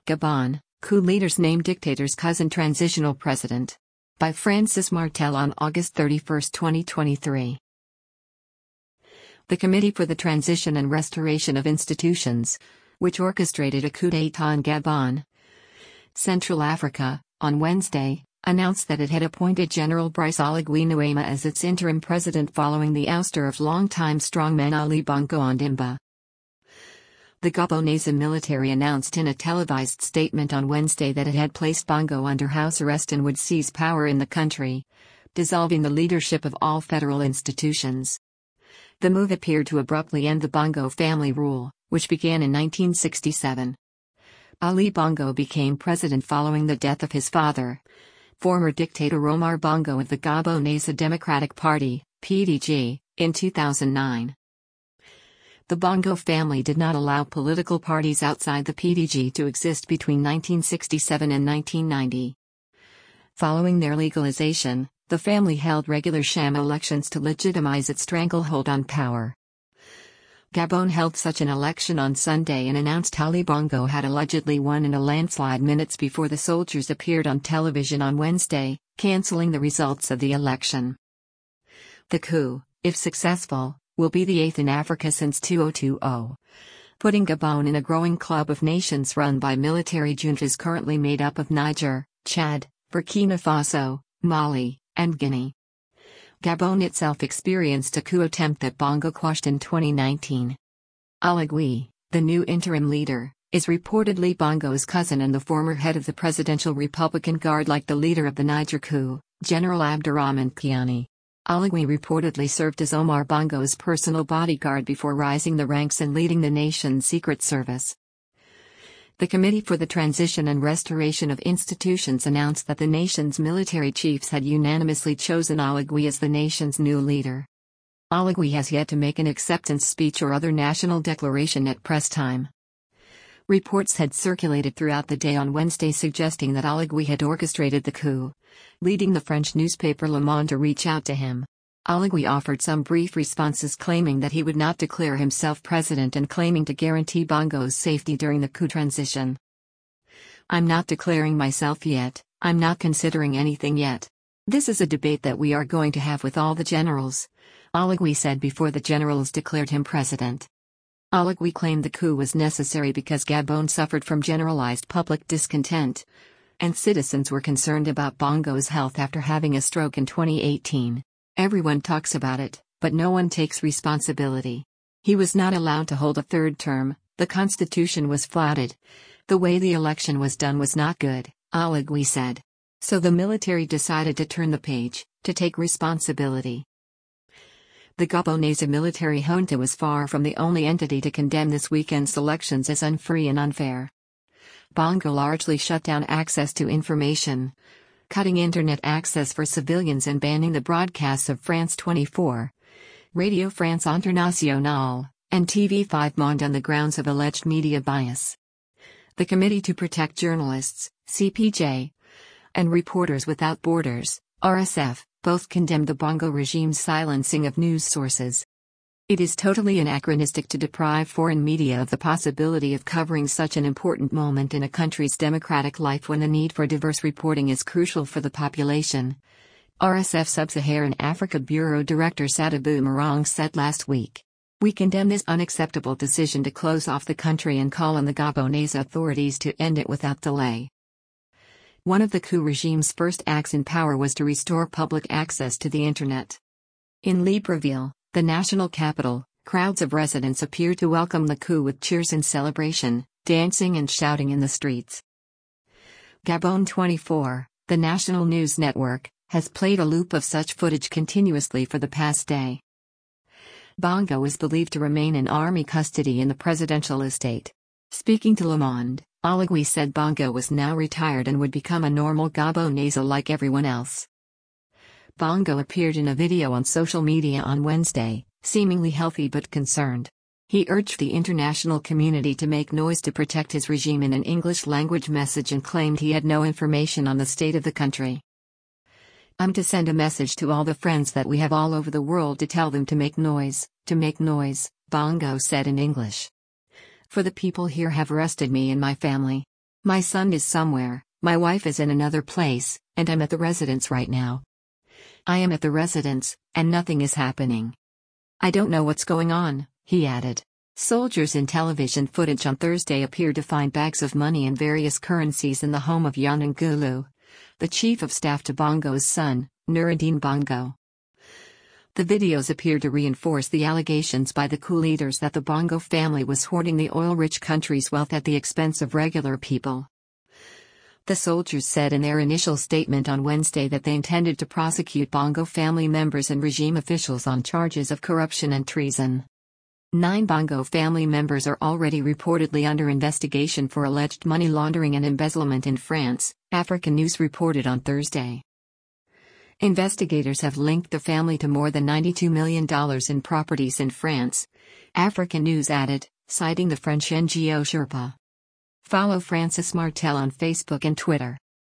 Gabon, coup leaders name dictator's cousin transitional president. By Francis Martel on August 31, 2023. The Committee for the Transition and Restoration of Institutions, which orchestrated a coup d'état in Gabon, Central Africa, on Wednesday, announced that it had appointed General Brice Oligui Nguema as its interim president following the ouster of longtime strongman Ali Bongo Ondimba. The Gabonese military announced in a televised statement on Wednesday that it had placed Bongo under house arrest and would seize power in the country, dissolving the leadership of all federal institutions. The move appeared to abruptly end the Bongo family rule, which began in 1967. Ali Bongo became president following the death of his father, former dictator Omar Bongo of the Gabonese Democratic Party, PDG, in 2009. The Bongo family did not allow political parties outside the PDG to exist between 1967 and 1990. Following their legalization, the family held regular sham elections to legitimize its stranglehold on power. Gabon held such an election on Sunday and announced Ali Bongo had allegedly won in a landslide minutes before the soldiers appeared on television on Wednesday, canceling the results of the election. The coup, if successful, will be the eighth in Africa since 2020, putting Gabon in a growing club of nations run by military juntas currently made up of Niger, Chad, Burkina Faso, Mali, and Guinea. Gabon itself experienced a coup attempt that Bongo quashed in 2019. Oligui, the new interim leader, is reportedly Bongo's cousin and the former head of the Presidential Republican Guard like the leader of the Niger coup, General Abdurrahman Chiani. Oligui reportedly served as Omar Bongo's personal bodyguard before rising the ranks and leading the nation's secret service. The Committee for the Transition and Restoration of Institutions announced that the nation's military chiefs had unanimously chosen Oligui as the nation's new leader. Oligui has yet to make an acceptance speech or other national declaration at press time. Reports had circulated throughout the day on Wednesday suggesting that Oligui had orchestrated the coup, leading the French newspaper Le Monde to reach out to him. Oligui offered some brief responses claiming that he would not declare himself president and claiming to guarantee Bongo's safety during the coup transition. "I'm not declaring myself yet, I'm not considering anything yet. This is a debate that we are going to have with all the generals," Oligui said before the generals declared him president. Oligui claimed the coup was necessary because Gabon suffered from generalized public discontent, and citizens were concerned about Bongo's health after having a stroke in 2018. "Everyone talks about it, but no one takes responsibility. He was not allowed to hold a third term, the constitution was flouted. The way the election was done was not good," Oligui said. "So the military decided to turn the page, to take responsibility." The Gabonese military junta was far from the only entity to condemn this weekend's elections as unfree and unfair. Bongo largely shut down access to information, cutting internet access for civilians and banning the broadcasts of France 24, Radio France Internationale, and TV5 Monde on the grounds of alleged media bias. The Committee to Protect Journalists, CPJ, and Reporters Without Borders, RSF, both condemned the Bongo regime's silencing of news sources. "It is totally anachronistic to deprive foreign media of the possibility of covering such an important moment in a country's democratic life when the need for diverse reporting is crucial for the population," RSF Sub-Saharan Africa Bureau Director Sadibou Marang said last week. "We condemn this unacceptable decision to close off the country and call on the Gabonese authorities to end it without delay." One of the coup regime's first acts in power was to restore public access to the internet. In Libreville, the national capital, crowds of residents appeared to welcome the coup with cheers and celebration, dancing and shouting in the streets. Gabon 24, the national news network, has played a loop of such footage continuously for the past day. Bongo is believed to remain in army custody in the presidential estate. Speaking to Le Monde, Oligui said Bongo was now retired and would become a normal Gabonese like everyone else. Bongo appeared in a video on social media on Wednesday, seemingly healthy but concerned. He urged the international community to make noise to protect his regime in an English-language message and claimed he had no information on the state of the country. "I'm to send a message to all the friends that we have all over the world to tell them to make noise, Bongo said in English. "For the people here have arrested me and my family. My son is somewhere, my wife is in another place, and I'm at the residence right now. I am at the residence, and nothing is happening. I don't know what's going on, he added. Soldiers in television footage on Thursday appeared to find bags of money and various currencies in the home of Yanan Gulu, the chief of staff to Bongo's son, Nuruddin Bongo. The videos appear to reinforce the allegations by the coup leaders that the Bongo family was hoarding the oil-rich country's wealth at the expense of regular people. The soldiers said in their initial statement on Wednesday that they intended to prosecute Bongo family members and regime officials on charges of corruption and treason. 9 Bongo family members are already reportedly under investigation for alleged money laundering and embezzlement in France, African News reported on Thursday. Investigators have linked the family to more than $92 million in properties in France, African News added, citing the French NGO Sherpa. Follow Francis Martel on Facebook and Twitter.